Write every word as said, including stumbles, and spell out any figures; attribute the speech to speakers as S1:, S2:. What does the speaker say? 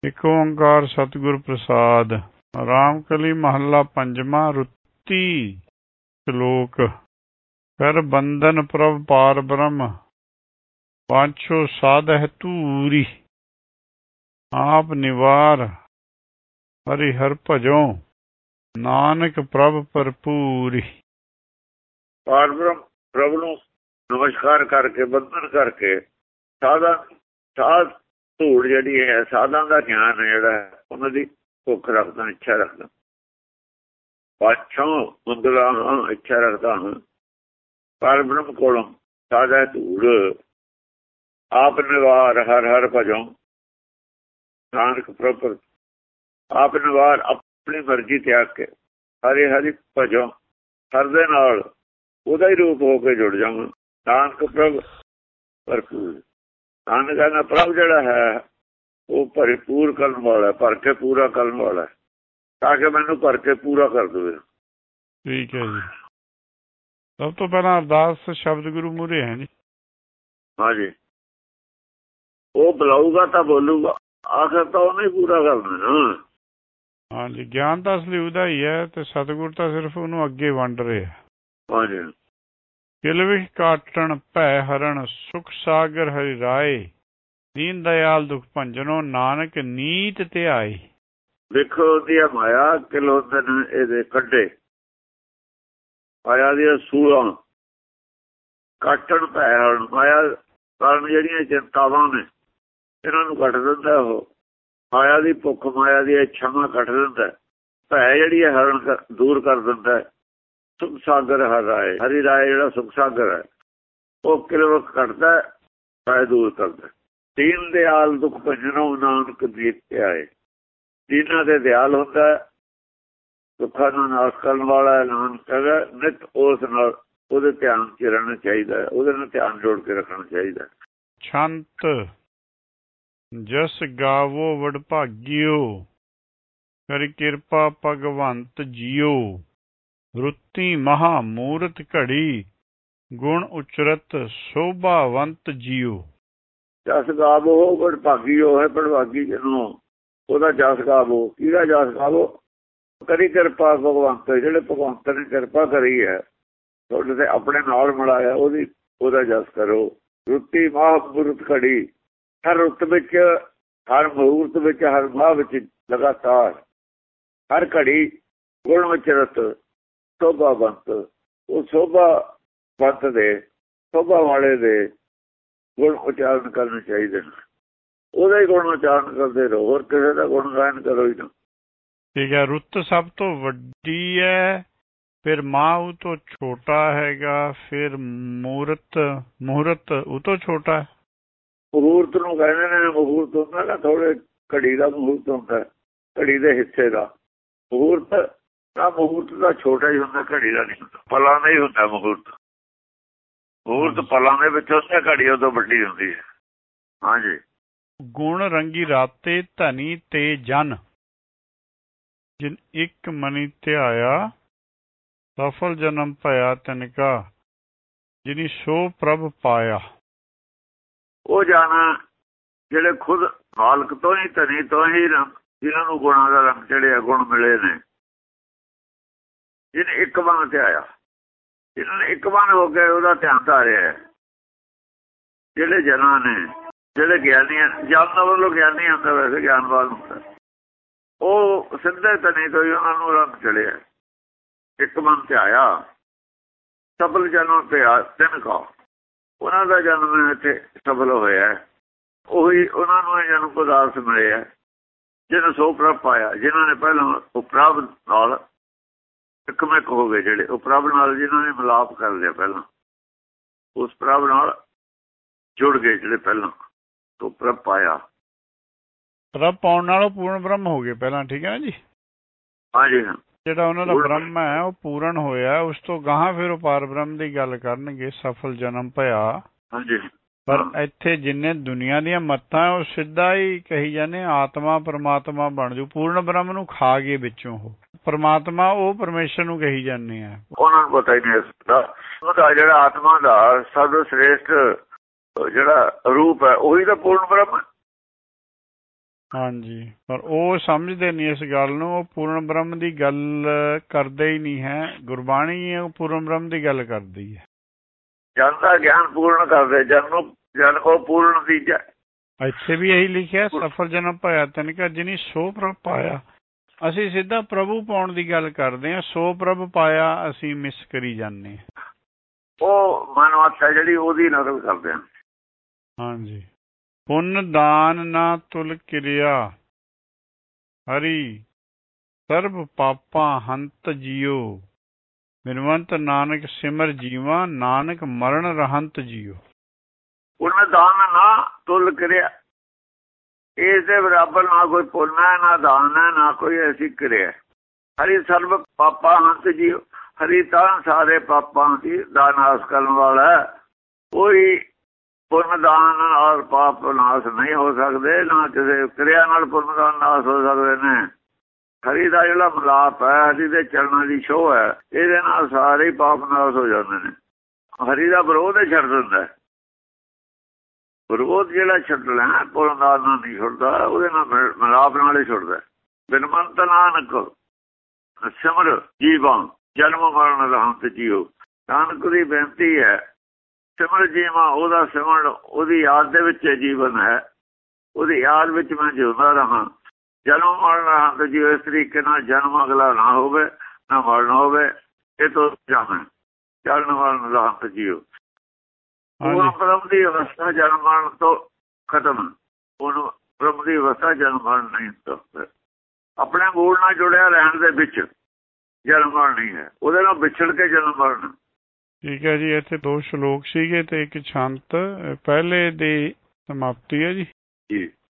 S1: ਇੱਕ ਓਂਕਾਰ ਸਤਿਗੁਰ ਪ੍ਰਸਾਦ। ਰਾਮਕਲੀ ਮਹੱਲਾ ਪੰਜਵਾਂ। ਰੁੱਤੀ ਸ਼ਲੋਕ। ਕਰ ਬੰਧਨ ਪ੍ਰਭ ਪਾਰ ਬ੍ਰਹਮ, ਪਾਛੋ ਸਾਧਹਿ ਧੂਰੀ। ਆਪ ਨਿਵਾਰ ਹਰਿ ਹਰਿ ਭਜੋ, ਨਾਨਕ ਪ੍ਰਭ ਭਰਪੂਰੀ।
S2: ਪਾਰ ਬ੍ਰਹਮ ਪ੍ਰਭ ਨੂੰ ਨਮਸਕਾਰ ਕਰਕੇ ਬੰਧਨ ਕਰਕੇ ਸਾਧਾਂ ਸਾਧ ਧੂੜ ਜਿਹੜੀ ਹੈ, ਸਾਧਾਂ ਦਾ ਗਿਆਨ ਜਿਹੜਾ ਉਹਨਾਂ ਦੀ ਭੁੱਖ ਰੱਖਦਾ, ਇੱਛਾ ਰੱਖਦਾ। ਪਾਛੋਂ ਮੰਗਲਾ ਹਾਂ, ਇੱਛਾ ਰੱਖਦਾ ਹਾਂ। ਪਾਰ ਬ੍ਰਹਮ ਕੋਲੋਂ ਸਾਧਾ ਧੂੜ, ਆਪ ਨਿਵਾਰ ਹਰ ਹਰ ਭਜੋ, ਨਾਨਕ ਪ੍ਰਭ। ਆਪ ਨਿਵਾਰ ਆਪਣੀ ਮਰਜ਼ੀ ਤਿਆਗ ਕੇ ਹਰੀ ਹਰੀ ਭਜੋ, ਹਰ ਦੇ ਨਾਲ ਉਹਦਾ ਹੀ ਰੂਪ ਹੋ ਕੇ ਜੁੜ ਜਾਵਾਂ। ਨਾਨਕ ਪ੍ਰਭ ਭਰਪੂਰ। ਨਾਨਕ ਦਾ ਪ੍ਰਭ ਜਿਹੜਾ ਹੈ ਉਹ ਭਰਪੂਰ ਕਰਨ ਵਾਲਾ, ਭਰ ਕੇ ਪੂਰਾ ਕਰਨ ਵਾਲਾ, ਤਾਂ ਕਿ ਮੈਨੂੰ ਭਰ ਕੇ ਪੂਰਾ ਕਰ ਦੇਵੇ।
S1: ਠੀਕ ਹੈ ਜੀ। ਸਭ ਤੋਂ ਪਹਿਲਾਂ ਅਰਦਾਸ ਸ਼ਬਦ ਗੁਰੂ ਮੂਹਰੇ ਹੈ ਜੀ।
S2: ਹਾਂਜੀ, ਉਹ ਬੁਲਾਊਗਾ ਤਾਂ ਬੋਲੂਗਾ, ਆਖਰ ਤਾਂ ਉਹਨੇ ਪੂਰਾ ਕਰਨਾ ਨਾ।
S1: ਹਾਂਜੀ, ਗਿਆਨ ਤਾਂ ਅਸਲੀ ਉਹਦਾ ਹੀ ਹੈ ਤੇ ਸਤਿਗੁਰ ਤਾਂ ਸਿਰਫ ਉਹਨੂੰ ਅੱਗੇ ਵੰਡ ਰਿਹਾ।
S2: ਹਾਂਜੀ।
S1: ਕਿਲਵਿਖ ਕਾਟਣ ਭੈ ਹਰਨ, ਸੁਖ ਸਾਗਰ ਹਰਿ ਰਾਏ। ਦੀਨ ਦਇਆਲ ਦੁਖ ਭੰਜਨੋ, ਨਾਨਕ ਨੀਤ ਧਿਆਏ।
S2: ਦੇਖੋ ਉਹਦੀ ਮਾਇਆ ਕਿਲ ਹੁੰਦੇ ਨੇ ਇਹਦੇ ਕੱਢੇ, ਮਾਇਆ ਦੀਆਂ ਸੂਲਾਂ ਕਾਟਣ ਭੈ ਹਰਨ। ਮਾਇਆ ਕਾਰਨ ਜਿਹੜੀਆਂ ਚਿੰਤਾਵਾਂ ਨੇ ਇਹਨਾਂ ਨੂੰ ਕੱਟ ਦਿੰਦਾ ਉਹ। ਮਾਇਆ ਦੀ ਭੁੱਖ, ਮਾਇਆ ਦੀ ਇੱਛਾਵਾਂ ਕੱਟ ਦਿੰਦਾ। ਭੈ ਜਿਹੜੀ ਹੈ ਹਰਨ ਦੂਰ ਕਰ ਦਿੰਦਾ। ਸੁਖ ਸਾਗਰ ਹਰਿ ਰਾਏ, ਹਰੀ ਰਾਏ ਜਿਹੜਾ ਸੁਖ ਸਾਗਰ ਹੈ ਉਹ ਕਿਲਵਿਖ ਕੱਟਦਾ, ਭੈ ਦੂਰ ਕਰਦਾ। ਦੀਨ ਦਿਆਲ ਦੁਖ ਭੰਜਨੋ, ਨਾਨਕ ਨੀਤ ਧਿਆਏ। ਦੀਨਾਂ ਦੇ ਦਿਆਲ ਹੁੰਦਾ, ਦੁੱਖਾਂ ਨੂੰ ਨਾਸ਼ ਕਰਨ ਵਾਲਾ ਨਾਨਕ ਹੈਗਾ। ਨਿਤ ਉਸ ਨਾਲ ਉਹਦੇ ਧਿਆਨ 'ਚ ਰਹਿਣਾ ਚਾਹੀਦਾ, ਉਹਦੇ ਨਾਲ ਧਿਆਨ ਜੋੜ ਕੇ ਰੱਖਣਾ ਚਾਹੀਦਾ।
S1: ਛੰਤ ਜਸ ਗਾਵੋ ਵਡਭਾਗਿਓ, ਕਰਿ ਕਿਰਪਾ ਭਗਵੰਤ ਜੀਓ। ਰੁੱਤੀ ਮਹਾ ਮੂਰਤ ਘੜੀ, ਗੁਣ ਉਚਰਤ ਸ਼ੋਭਾਵੰਤ ਜੀਓ।
S2: ਜਸ ਗਾਵੋ ਵਡਭਾਗਿਓ ਹੈ, ਵਡਭਾਗੀ ਜਿਹਨੂੰ ਉਹਦਾ ਜਸ ਗਾਵੋ। ਕਿਹਦਾ ਜਸ ਗਾਵੋ? ਕਰੀ ਕਿਰਪਾ ਭਗਵੰਤ, ਜਿਹੜੇ ਭਗਵੰਤ ਨੇ ਕਿਰਪਾ ਕਰੀ ਹੈ ਤੁਹਾਡੇ ਤੇ, ਆਪਣੇ ਨਾਲ ਮਿਲਾਇਆ, ਉਹਦੀ ਉਹਦਾ ਜਸ ਕਰੋ। ਰੁੱਤੀ ਮਹਾ ਮੂਰਤ ਘੜੀ, ਹਰ ਰੁੱਤ ਵਿੱਚ, ਹਰ ਮਹੂਰਤ ਵਿੱਚ, ਹਰ ਮਾਹ ਵਿੱਚ ਲਗਾਤਾਰ, ਹਰ ਘੜੀ ਗੁਣ ਉਚਰਤ ਸ਼ੋਭਾਵੰਤ। ਉਹ ਸ਼ੋਭਾਵੰਤ ਦੇ, ਸ਼ੋਭਾ ਵਾਲੇ ਦੇ ਗੁਣ ਉਚਾਰਨ ਕਰਨੇ ਚਾਹੀਦੇ ਨੇ। ਉਹਦਾ ਹੀ ਗੁਣ ਉਚਾਰਨ ਕਰਦੇ ਰਹੋ, ਹੋਰ ਕਿਸੇ ਦਾ ਗੁਣ ਗਾਇਨ ਕਰੋ ਹੀ ਨਾ।
S1: ਠੀਕ ਹੈ। ਰੁੱਤ ਸਭ ਤੋਂ ਵੱਡੀ ਹੈ, ਫਿਰ ਮਾਂ ਉਹ ਤੋਂ ਛੋਟਾ ਹੈਗਾ, ਫਿਰ ਮੂਰਤ, ਮਹੂਰਤ ਉਹ ਤੋਂ ਛੋਟਾ ਹੈ।
S2: ਮਹੂਰਤ ਨੂੰ ਕਹਿੰਦੇ ਨੇ, ਮਹੂਰਤ ਹੁੰਦਾ ਨਾ ਥੋੜੇ ਘੜੀ ਦਾ ਮਹੂਰਤ ਹੁੰਦਾ, ਘੜੀ ਦੇ ਹਿੱਸੇ ਦਾ ਮਹੂਰਤ। ਤਾਂ ਮਹੂਰਤ ਦਾ ਛੋਟਾ ਹੀ ਹੁੰਦਾ, ਘੜੀ ਦਾ ਨਹੀਂ ਹੁੰਦਾ। ਪਲਾਂ ਦਾ ਹੀ ਹੁੰਦਾ ਮਹੂਰਤ। ਮਹੂਰਤ ਪਲਾਂ ਦੇ ਵਿੱਚ ਹੁੰਦਾ, ਘੜੀ ਉਦੋਂ ਵੱਡੀ ਹੁੰਦੀ ਹੈ। ਹਾਂਜੀ।
S1: ਗੁਣ ਰੰਗੀ ਰਾਤੇ ਧਨੀ ਤੇ ਜਨ, ਜਿਨ ਇੱਕ ਮਨੀ ਧਿਆਇਆ। ਸਫਲ ਜਨਮ ਭਇਆ ਤਿਨਕਾ, ਜਿਨੀ ਸੋ ਪ੍ਰਭ ਪਾਇਆ। ਉਹ ਜਨ ਜਿਹੜੇ ਖੁਦ ਮਾਲਕ ਤੋਂ ਹੀ, ਧਨੀ ਤੋਂ ਹੀ, ਜਿਹਨਾਂ ਨੂੰ ਗੁਣਾਂ ਦਾ ਰੰਗ ਚੜਿਆ, ਗੁਣ ਮਿਲੇ ਨੇ। ਜਿਹਨੇ ਇੱਕ ਮਨ ਧਿਆਇਆ, ਜਿਹਨਾਂ ਨੇ ਇੱਕ ਮਨ ਹੋ ਕੇ ਉਹਦਾ ਧਿਆਨ ਧਾਰਿਆ। ਜਿਹੜੇ ਜਨਾਂ ਨੇ, ਜਿਹੜੇ ਗਿਆਨੀ, ਜਨ ਦਾ ਵੱਲੋਂ ਗਿਆਨੀ ਹੁੰਦਾ, ਵੈਸੇ ਗਿਆਨਵਾਨ ਹੁੰਦਾ, ਉਹ ਸਿੱਧੇ ਧਨੀ ਤੋਂ ਹੀ ਉਹਨਾਂ ਨੂੰ ਰੰਗ ਚੜਿਆ। ਇੱਕ ਮਨ ਧਿਆਇਆ। ਸਫਲ ਜਨਮ ਭਇਆ ਤਿਨਕਾ, ਉਹਨਾਂ ਦਾ ਜਨਮ ਇੱਥੇ ਸਫਲ ਹੋਇਆ। ਉਹੀ ਉਹਨਾਂ ਨੂੰ ਇਹ ਜਨਮ ਪਦਾਰਥ ਮਿਲਿਆ ਜਿਹਨੂੰ ਸੋ ਪ੍ਰਭ ਪਾਇਆ। ਜਿਹਨਾਂ ਨੇ ਪਹਿਲਾਂ ਉਹ ਪ੍ਰਭ ਨਾਲ ਇੱਕਮਿਕ ਹੋ ਗਏ, ਜਿਹੜੇ ਉਹ ਪ੍ਰਭ ਨਾਲ ਜਿਹਨਾਂ ਨੇ ਮਿਲਾਪ ਕਰ ਲਿਆ, ਪਹਿਲਾਂ ਉਸ ਪ੍ਰਭ ਨਾਲ ਜੁੜ ਗਏ ਜਿਹੜੇ ਪਹਿਲਾਂ, ਉਹ ਪ੍ਰਭ ਪਾਇਆ। ਪ੍ਰਭ ਪਾਉਣ ਨਾਲ ਉਹ ਪੂਰਨ ਬ੍ਰਹਮ ਹੋ ਗਏ ਪਹਿਲਾਂ। ਠੀਕ ਹੈ ਨਾ ਜੀ। ਹਾਂਜੀ ਹਾਂ। ਜਿਹੜਾ ਉਹਨਾਂ ਦਾ ਬ੍ਰਹਮ ਹੈ ਉਹ ਪੂਰਨ ਹੋਇਆ, ਉਸ ਤੋਂ ਗਾਹਾਂ ਫਿਰ ਉਹ ਪਾਰ ਬ੍ਰਹਮ ਦੀ ਗੱਲ ਕਰਨਗੇ। ਸਫਲ ਜਨਮ ਭਇਆ। ਹਾਂਜੀ। ਪਰ ਇੱਥੇ ਜਿੰਨੇ ਦੁਨੀਆ ਦੀਆਂ ਮੱਤਾਂ ਉਹ ਸਿੱਧਾ ਹੀ ਕਹੀ ਜਾਂਦੇ ਆਤਮਾ ਪਰਮਾਤਮਾ ਬਣ ਜੂ। ਪੂਰਨ ਬ੍ਰਹਮ ਨੂੰ ਖਾ ਗਏ ਵਿੱਚੋਂ। ਉਹ ਪਰਮਾਤਮਾ ਉਹ ਪਰਮੇਸ਼ਰ ਨੂੰ ਕਹੀ ਜਾਂਦੇ ਆ। ਉਹਨਾਂ ਨੂੰ ਪਤਾ ਹੀ ਨਹੀਂ ਉਹਦਾ ਜਿਹੜਾ ਆਤਮਾ ਦਾ ਸਭ ਸ੍ਰੇਸ਼ਟ ਜਿਹੜਾ ਰੂਪ ਹੈ ਉਹੀ ਤਾਂ ਪੂਰਨ ਬ੍ਰਹਮ ਹੈ।
S3: ਹਾਂਜੀ, ਪਰ ਉਹ ਸਮਝਦੇ ਨਹੀਂ ਇਸ ਗੱਲ ਨੂੰ। ਉਹ ਪੂਰਨ ਬ੍ਰਹਮ ਦੀ ਗੱਲ ਕਰਦੇ ਹੀ ਨਹੀਂ ਹੈ। ਗੁਰਬਾਣੀ ਉਹ ਪੂਰਨ ਬ੍ਰਹਮ ਦੀ ਗੱਲ ਕਰਦੀ ਹੈ।
S2: ਜਨ ਦਾ ਗਿਆਨ ਪੂਰਨ ਕਰਦੇ, ਜਨ ਨੂੰ ਜਨ ਕੋ ਪੂਰਨ ਦੀਜੈ।
S3: ਇੱਥੇ ਵੀ ਇਹੀ ਲਿਖਿਆ, ਸਫਲ ਜਨਮ ਪਾਇਆ ਤਿਨਕਾ ਜਿਨੀ ਸੋ ਪ੍ਰਭ ਪਾਇਆ। ਅਸੀਂ ਸਿੱਧਾ ਪ੍ਰਭੂ ਪਾਉਣ ਦੀ ਗੱਲ ਕਰਦੇ ਹਾਂ। ਸੋ ਪ੍ਰਭ ਪਾਇਆ ਅਸੀਂ ਮਿਸ ਕਰੀ ਜਾਂਦੇ ਹਾਂ।
S2: ਉਹ ਮਨੋਵਤ ਹੈ ਜਿਹੜੀ, ਉਹਦੀ ਨਕਲ ਕਰਦੇ ਹਾਂ।
S3: ਹਾਂਜੀ। ਪੁੰਨ ਦਾਨ ਨਾ ਤੁਲ ਕਿਰਿਆ ਹਰੀ ਸਰਬ ਪਾਪਾਂ ਹੰਤ ਜੀਓ। ਬਿਨਵੰਤ ਨਾਨਕ ਸਿਮਰ ਜੀਵਾ ਨਾਨਕ ਮਰਨ ਰਹੰਤ ਜੀਓ।
S2: ਪੁੰਨ ਦਾਨ ਨਾ ਤੁਲ ਕਿਰਿਆ, ਇਸ ਦੇ ਬਰਾਬਰ ਨਾ ਕੋਈ ਪੁੰਨ ਹੈ, ਨਾ ਦਾਨ ਹੈ, ਨਾ ਕੋਈ ਐਸੀ ਕਿਰਿਆ। ਹਰੀ ਸਰਬ ਪਾਪਾਂ ਹੰਤ ਜੀਓ। ਹਰੀ ਤਾਂ ਸਾਰੇ ਪਾਪਾਂ ਦੀ ਦਾ ਨਾਸ਼ ਕਰਨ ਵਾਲਾ। ਕੋਈ ਪੁੰਨ ਦਾਨ ਔਰ ਪਾਪ ਨਾਸ਼ ਨਹੀਂ ਹੋ ਸਕਦੇ, ਨਾ ਕਿਸੇ ਕਿਰਿਆ ਨਾਲ ਪੁੰਨ ਦਾਨ ਨਾਸ਼ ਹੋ ਸਕਦੇ ਨੇ। ਹਰੀ ਦਾ ਜਿਹੜਾ ਮਿਲਾਪ ਹੈ, ਹਰੀ ਦੇ ਚਰਨਾਂ ਦੀ ਛੋਹ ਹੈ, ਇਹਦੇ ਨਾਲ ਸਾਰੇ ਪਾਪ ਨਾਸ਼ ਹੋ ਜਾਂਦੇ ਨੇ। ਹਰੀ ਦਾ ਵਿਰੋਧ ਹੀ ਛੱਡ ਦਿੰਦਾ। ਵਿਰੋਧ ਜਿਹੜਾ ਛੱਡਣਾ ਪੁੰਨ ਦਾਨ ਨਾਲ ਨਹੀਂ ਛੁੱਟਦਾ, ਉਹਦੇ ਨਾਲ ਮਿਲਾਪ ਨਾਲ ਹੀ ਛੁੱਟਦਾ। ਬਿਨਵੰਤ ਨਾਨਕ ਸਿਮਰ ਜੀਵਾਂ ਜਨਮ ਮਰਨ ਰਹੰਤ ਜੀਓ। ਨਾਨਕ ਦੀ ਬੇਨਤੀ ਹੈ, ਸਿਮਰ ਜੀਵਾਂ, ਉਹਦਾ ਸਿਮਰਨ, ਉਹਦੀ ਯਾਦ ਦੇ ਵਿੱਚ ਜੀਵਨ ਹੈ। ਉਹਦੀ ਯਾਦ ਵਿੱਚ ਮੈਂ ਜਿਉਂਦਾ ਰਹਾਂ। ਜਨਮ ਮਰਨ ਰਹੰਤ ਜੀਓ। ਇਸ ਤਰੀਕੇ ਨਾਲ ਜਨਮ ਅਗਲਾ ਨਾ ਹੋਵੇ, ਨਾ ਮਰਨ ਹੋਵੇ। ਇਹ ਤੋਂ ਜਾਣਾ ਜਨਮ ਮਰਨ ਰਹੰਤ ਜੀਓ। ਉਹ ਬ੍ਰਹਮ ਦੀ ਅਵਸਥਾ ਜਨਮ ਮਰਨ ਤੋਂ ਖਤਮ। ਉਹਨੂੰ ਬ੍ਰਹਮ ਦੀ ਅਵਸਥਾ ਜਨਮ ਮਰਨ ਨਹੀਂ ਹੁੰਦਾ। ਆਪਣੇ ਮੂਲ ਨਾਲ ਜੁੜਿਆ ਰਹਿਣ ਦੇ ਵਿੱਚ ਜਨਮ ਮਰਨ ਨਹੀਂ ਹੈ। ਉਹਦੇ ਨਾਲ ਵਿਛੜ ਕੇ ਜਨਮ ਮਰਨ।
S3: ਠੀਕ ਹੈ ਜੀ। ਇੱਥੇ ਦੋ ਸ਼ਲੋਕ ਸੀਗੇ ਤੇ ਇੱਕ ਛੰਤ। ਪਹਿਲੇ ਦੀ ਸਮਾਪਤੀ ਹੈ ਜੀ।
S2: ਜੀ।